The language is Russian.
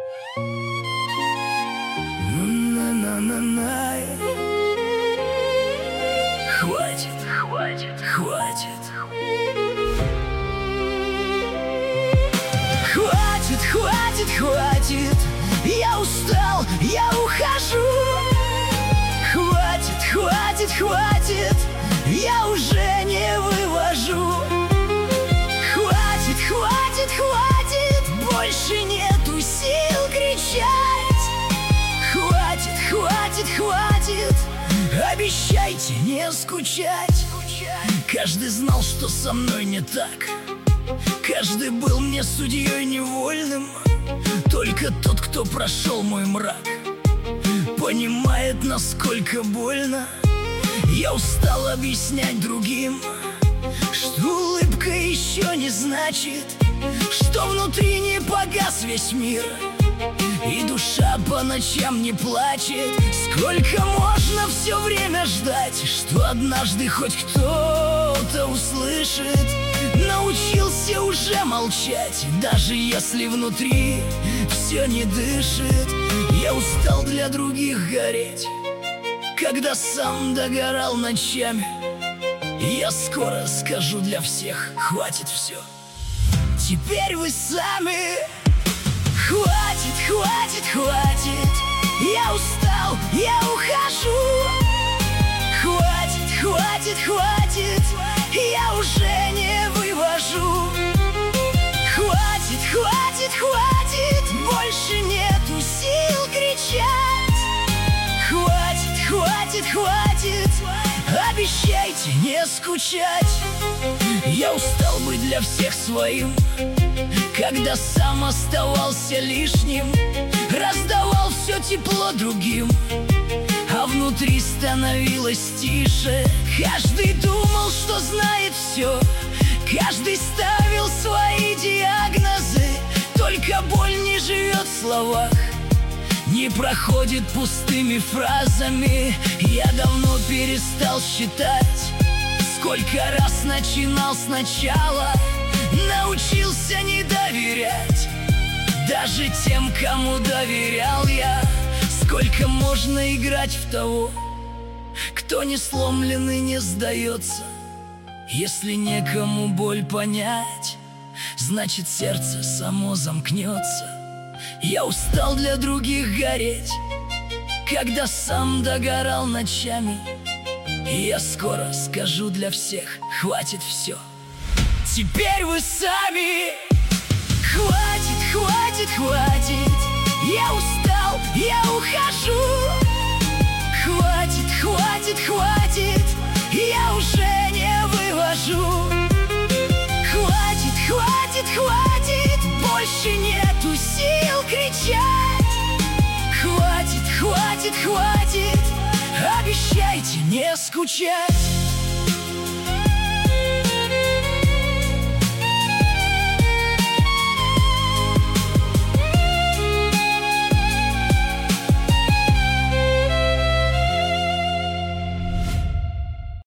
На-на-на-на. Хватит, хватит, хватит. Хватит, хватит, хватит. Я устал, я ухожу. Хватит, хватит, хватит. Я уже не вывожу. Хватит, хватит, хватит. Больше нету сил кричать. Хватит, хватит, хватит. Обещайте не скучать. Каждый знал, что со мной не так. Каждый был мне судьей невольным. Только тот, кто прошел мой мрак, понимает, насколько больно. Я устал объяснять другим, что улыбка еще не значит, что внутри не погас весь мир, и душа по ночам не плачет. Сколько можно все время ждать, что однажды хоть кто-то услышит? Научился уже молчать, даже если внутри все не дышит. Я устал для других гореть, когда сам догорал ночами. Я скоро скажу для всех: хватит все. Теперь вы сами. Хватит, хватит, хватит. Я устал, я ухожу. Хватит, хватит, хватит. Я уже не вывожу. Хватит, хватит, хватит. Больше нету сил кричать. Хватит, хватит, хватит. Обещайте не скучать. Я устал быть для всех своим, когда сам оставался лишним. Раздавал все тепло другим, а внутри становилось тише. Каждый думал, что знает все, каждый ставил свои диагнозы. Только боль не живет в словах, не проходит пустыми фразами. Я давно перестал считать, сколько раз начинал сначала. Научился не доверять даже тем, кому доверял я. Сколько можно играть в того, кто не сломлен и не сдается? Если некому боль понять, значит сердце само замкнется. Я устал для других гореть, когда сам догорал ночами. И я скоро скажу для всех: хватит все. Теперь вы сами. Хватит, хватит, хватит. Я устал, я ухожу. Хватит, хватит, хватит. Я уже не вывожу. Хватит, хватит, хватит. Больше нету сил кричать. Хватит, хватит, хватит. Обещайте не скучать.